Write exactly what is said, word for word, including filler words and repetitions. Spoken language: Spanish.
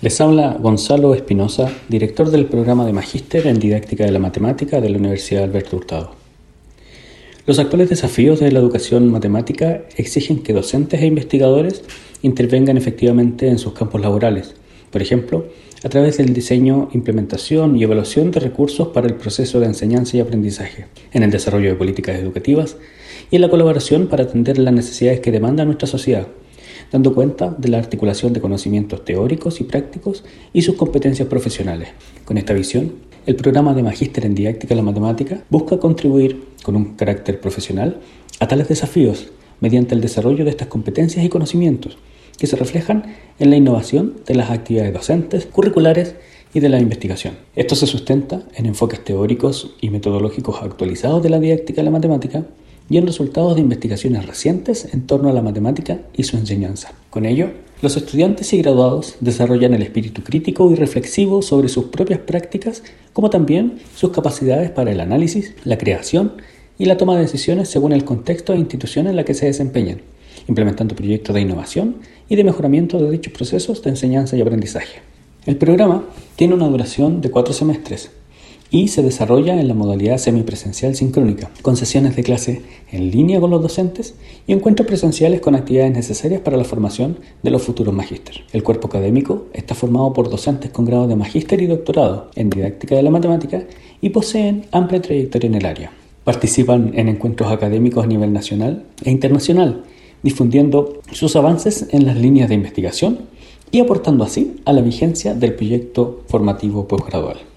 Les habla Gonzalo Espinosa, director del programa de Magíster en Didáctica de la Matemática de la Universidad Alberto Hurtado. Los actuales desafíos de la educación matemática exigen que docentes e investigadores intervengan efectivamente en sus campos laborales, por ejemplo, a través del diseño, implementación y evaluación de recursos para el proceso de enseñanza y aprendizaje, en el desarrollo de políticas educativas y en la colaboración para atender las necesidades que demanda nuestra sociedad, dando cuenta de la articulación de conocimientos teóricos y prácticos y sus competencias profesionales. Con esta visión, el programa de Magíster en Didáctica de la Matemática busca contribuir con un carácter profesional a tales desafíos mediante el desarrollo de estas competencias y conocimientos que se reflejan en la innovación de las actividades docentes, curriculares y de la investigación. Esto se sustenta en enfoques teóricos y metodológicos actualizados de la didáctica de la matemática y en resultados de investigaciones recientes en torno a la matemática y su enseñanza. Con ello, los estudiantes y graduados desarrollan el espíritu crítico y reflexivo sobre sus propias prácticas, como también sus capacidades para el análisis, la creación y la toma de decisiones según el contexto e institución en la que se desempeñan, implementando proyectos de innovación y de mejoramiento de dichos procesos de enseñanza y aprendizaje. El programa tiene una duración de cuatro semestres y se desarrolla en la modalidad semipresencial sincrónica, con sesiones de clase en línea con los docentes y encuentros presenciales con actividades necesarias para la formación de los futuros magíster. El cuerpo académico está formado por docentes con grados de magíster y doctorado en didáctica de la matemática y poseen amplia trayectoria en el área. Participan en encuentros académicos a nivel nacional e internacional, difundiendo sus avances en las líneas de investigación y aportando así a la vigencia del proyecto formativo posgradual.